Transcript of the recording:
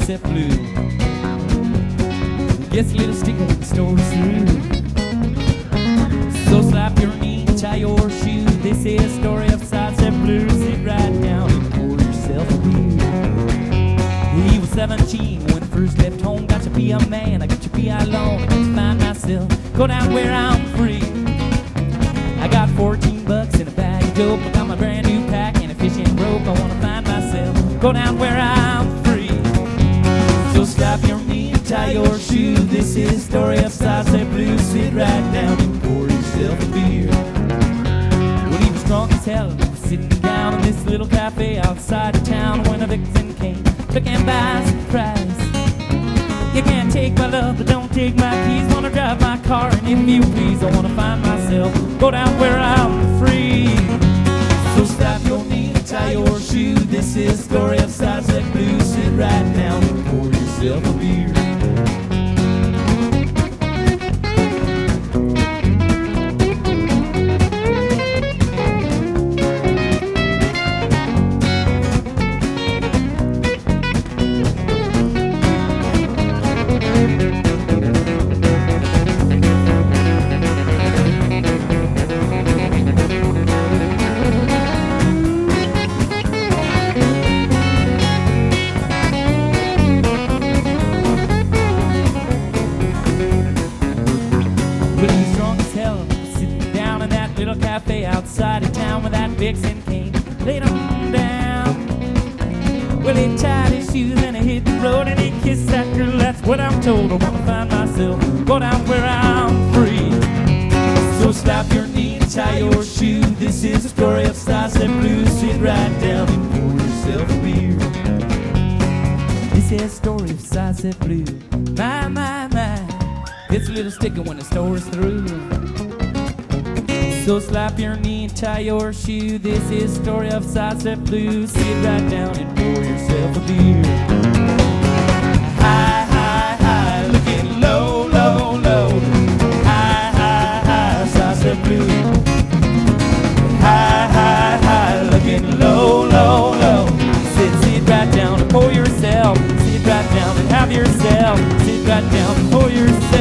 Sidestep Blue. Gets a little sticky when the story's through. So slap your knee, tie your shoe. This is a story of Sidestep Blue. Sit right down and pour yourself a beer. He was 17 when he first left home. Got to be a man, I got to be alone. I got to find myself, go down where I'm free. I got 14 bucks in a bag of dope. I got my brand new pack and a fishing rope. I wanna find myself, go down where I'm free. So slap your knee and tie your shoe. This is the story of Sidestep Blue. Sit right down and pour yourself a beer. Well, he was drunk as hell and he was sitting down in this little cafe outside of town when a vixen came, took him by surprise. You can't take my love, but don't take my keys. Wanna drive my car, and if you please, I wanna find myself, go down where I'm free. So slap your knee and tie your shoe. This is the story of Sidestep Blue. Sit right down and pour yourself a beer. Well, he's drunk as hell, sitting down in that little cafe outside of town when that vixen came, laid him down. Well, he tied his shoes and he hit the road and he kissed that girl. That's what I'm told. I wanna find myself, go down where I'm free. So slap your knee and tie your shoe. This is the story of Sidestep Blue. Sit right down and pour yourself a beer. This is the story of Sidestep Blue. My, my, my. Gets a little sticky when the story's through. So slap your knee and tie your shoe. This is the story of Sidestep Blue. Sit right down and pour yourself a beer. High, high, high, looking low, low, low. High, high, high, Sidestep Blue. High, high, high, looking low, low, low. Sit right down and pour yourself. Sit right down and have yourself. Sit right down and pour yourself.